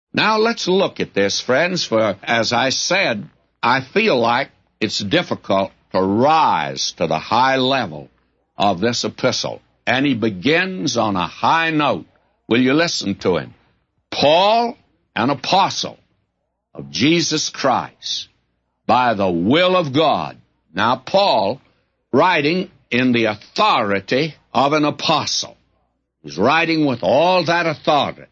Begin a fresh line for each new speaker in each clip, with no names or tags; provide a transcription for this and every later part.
Now let's look at this, friends, for as I said, I feel like it's difficult to rise to the high level of this epistle. And he begins on a high note. Will you listen to him? Paul, an apostle of Jesus Christ, by the will of God. Now, Paul, writing in the authority of an apostle. He's writing with all that authority.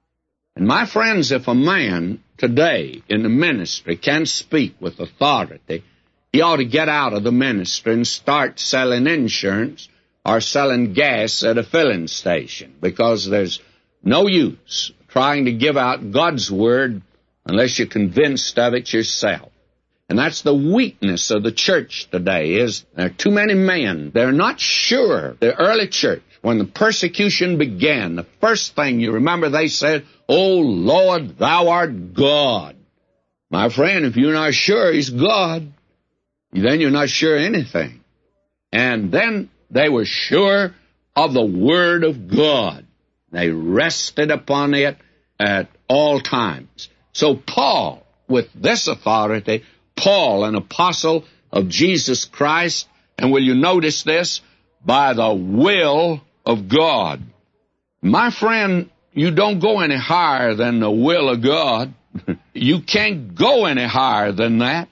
And my friends, if a man today in the ministry can speak with authority, he ought to get out of the ministry and start selling insurance or selling gas at a filling station, because there's no use trying to give out God's word unless you're convinced of it yourself. And that's the weakness of the church today, is there are too many men. They're not sure. The early church, when the persecution began, the first thing you remember they said, "O Lord, thou art God." My friend, if you're not sure he's God, then you're not sure anything. And then they were sure of the Word of God. They rested upon it at all times. So Paul, with this authority, Paul, an apostle of Jesus Christ, and will you notice this? By the will of God. My friend, you don't go any higher than the will of God. You can't go any higher than that.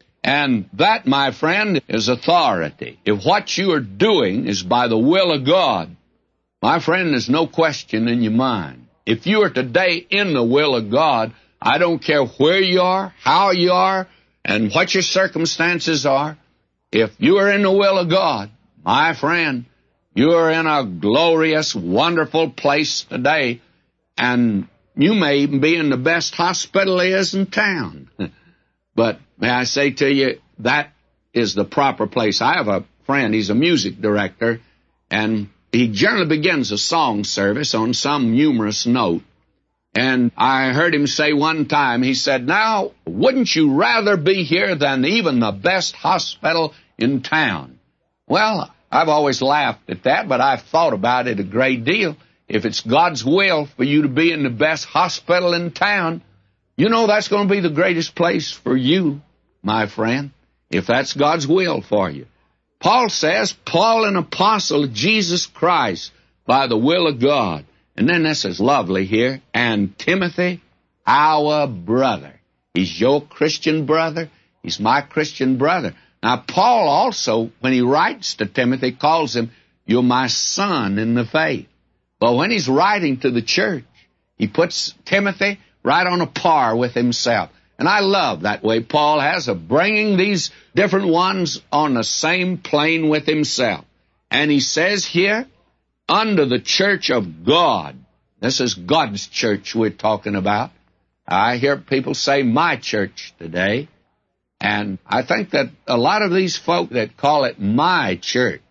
And that, my friend, is authority. If what you are doing is by the will of God, my friend, there's no question in your mind. If you are today in the will of God, I don't care where you are, how you are, and what your circumstances are. If you are in the will of God, my friend, you are in a glorious, wonderful place today, and you may even be in the best hospital there is in town. But may I say to you, that is the proper place. I have a friend, he's a music director, and he generally begins a song service on some humorous note. And I heard him say one time, he said, "Now, wouldn't you rather be here than even the best hospital in town?" Well, I've always laughed at that, but I've thought about it a great deal. If it's God's will for you to be in the best hospital in town, you know that's going to be the greatest place for you, my friend, if that's God's will for you. Paul says, Paul, an apostle of Jesus Christ, by the will of God. And then this is lovely here. And Timothy, our brother. He's your Christian brother. He's my Christian brother. Now, Paul also, when he writes to Timothy, calls him, "You're my son in the faith." But when he's writing to the church, he puts Timothy right on a par with himself. And I love that way Paul has of bringing these different ones on the same plane with himself. And he says here, under the church of God. This is God's church we're talking about. I hear people say my church today. And I think that a lot of these folk that call it my church,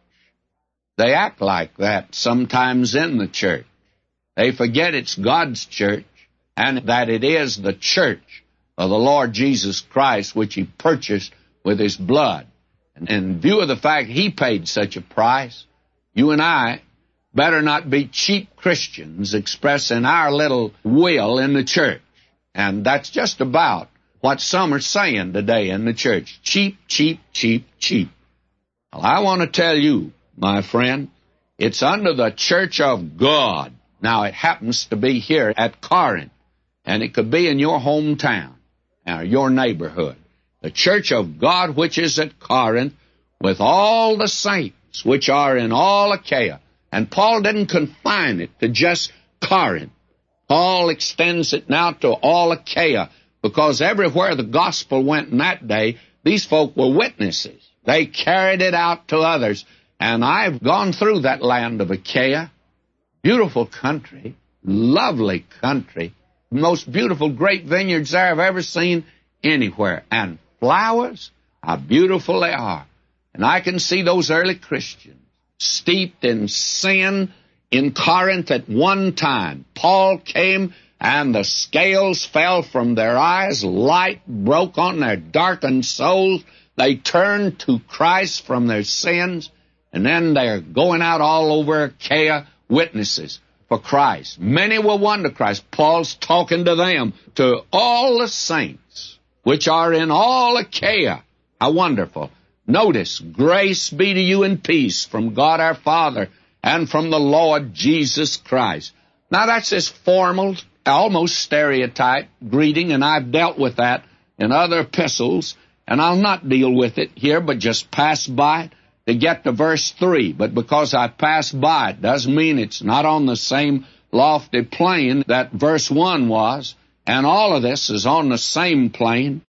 they act like that sometimes in the church. They forget it's God's church and that it is the church of the Lord Jesus Christ, which he purchased with his blood. And in view of the fact he paid such a price, you and I better not be cheap Christians expressing our little will in the church. And that's just about what some are saying today in the church. Cheap, cheap, cheap, cheap. Well, I want to tell you, my friend, it's under the church of God. Now, it happens to be here at Corinth, and it could be in your hometown or your neighborhood. The church of God which is at Corinth, with all the saints which are in all Achaia. And Paul didn't confine it to just Corinth. Paul extends it now to all Achaia, because everywhere the gospel went in that day, these folk were witnesses. They carried it out to others. And I've gone through that land of Achaia. Beautiful country, lovely country, most beautiful grape vineyards there I've ever seen anywhere. And flowers, how beautiful they are. And I can see those early Christians steeped in sin in Corinth at one time. Paul came and the scales fell from their eyes, light broke on their darkened souls. They turned to Christ from their sins, and then they're going out all over Achaia, witnesses. for Christ. Many will won to Christ. Paul's talking to them, to all the saints which are in all Achaia. How wonderful. Notice, grace be to you and peace from God our Father and from the Lord Jesus Christ. Now that's this formal, almost stereotype greeting, and I've dealt with that in other epistles, and I'll not deal with it here, but just pass by it to get to verse 3. But because I passed by it doesn't mean it's not on the same lofty plane that verse 1 was, and all of this is on the same plane.